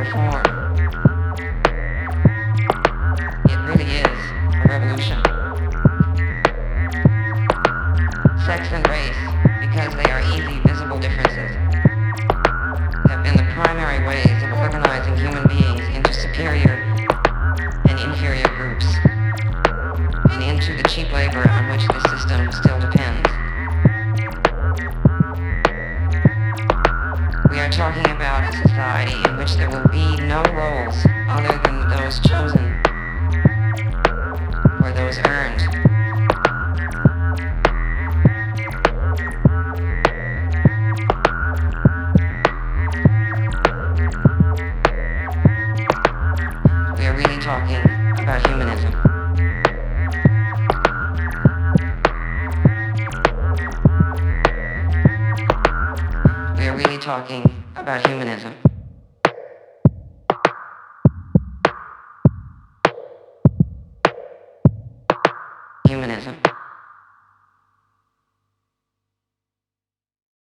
reform. It really is a revolution. Sex and race, because they are easy, visible differences, have been the primary ways of organizing human beings into superior and inferior groups, and into the cheap labor on which this system still depends. We are talking about a society in which there will be no roles other than those chosen or those earned. We are really talking about humanism. We are really talking about humanism. Humanism.